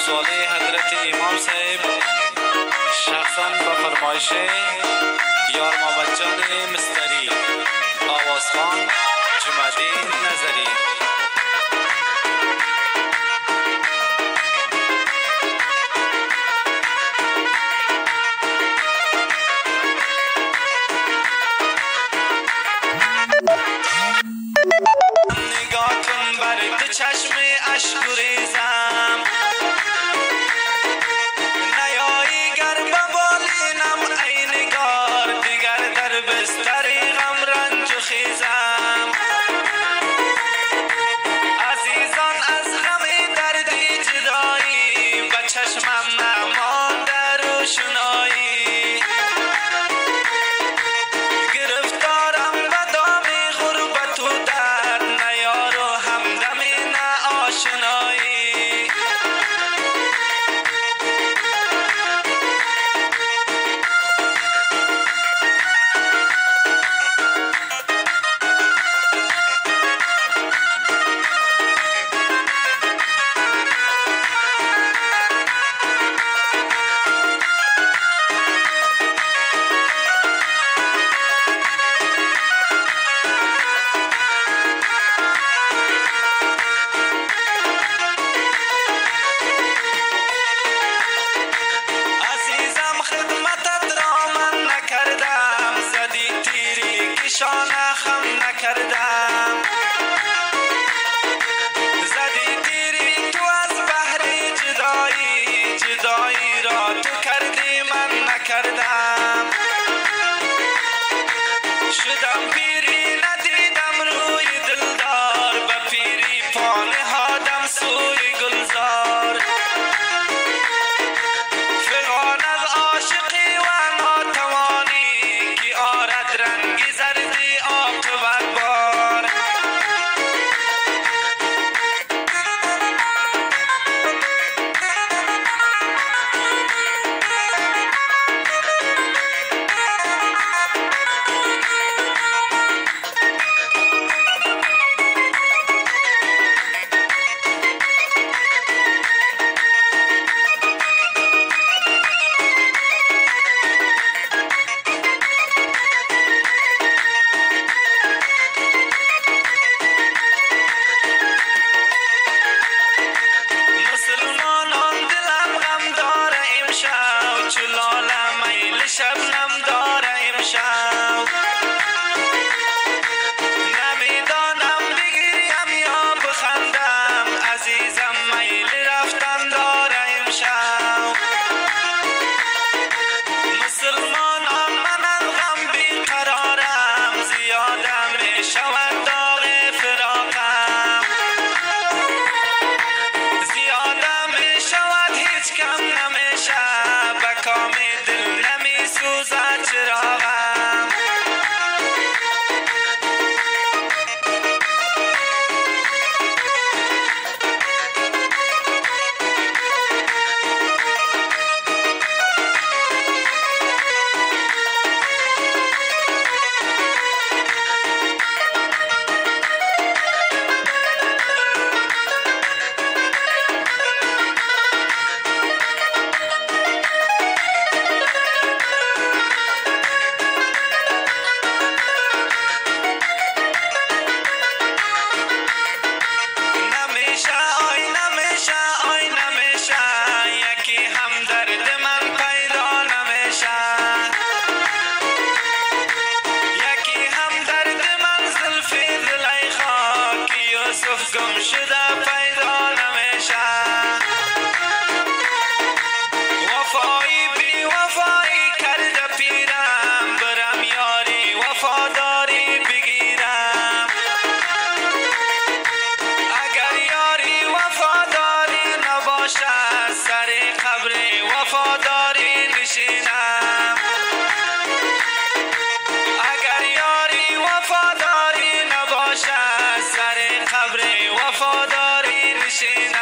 سوالی حضرت امام صاحب شخصا به فرمایش یار محمد جان مستری آوازخان جمع‌دین نظری. نگاهتون بر دو چشم اشک ریزم، نیایی گر به بالینم ای نگار، دیگر در بستر غم رنج و خیزم. عزیزان از غم دردی جدایی، به چشمم نمانده روشنایی. گرفتارم به دام غربت و درد، نه یار و همدمی نه آشنایی. شانه خم نکردم، زدی تیری تو از بحر جدایی، جدایی را تو کردی من نکردم. شدم پیری ندیدم روی دلدار، به پیری پا نهادم سوی گلزار. فغان از عاشقی و ناتوانی، که آرد رنگی زردی عاقبت بار. شبنم داره امشب، نمیدانم بگریم یا بخندم، عزیزم میل رفتن داره امشب. مسلمانان من از غم بیقرارم، زیاده می شود داغ فراقم. زیاده می شود هیچ کم نمیشه، به کام دل نمی سوزد چراغم. گم شده پیدا نمیشه، وفایی بی وفایی کرده پیرم، برم یاری وفاداری بگیرم. اگر یاری وفاداری نباشه، سر قبر وفاداری نشینم. اگر یاری وفاداری نباشه، سر قبر وفاداری نشینم.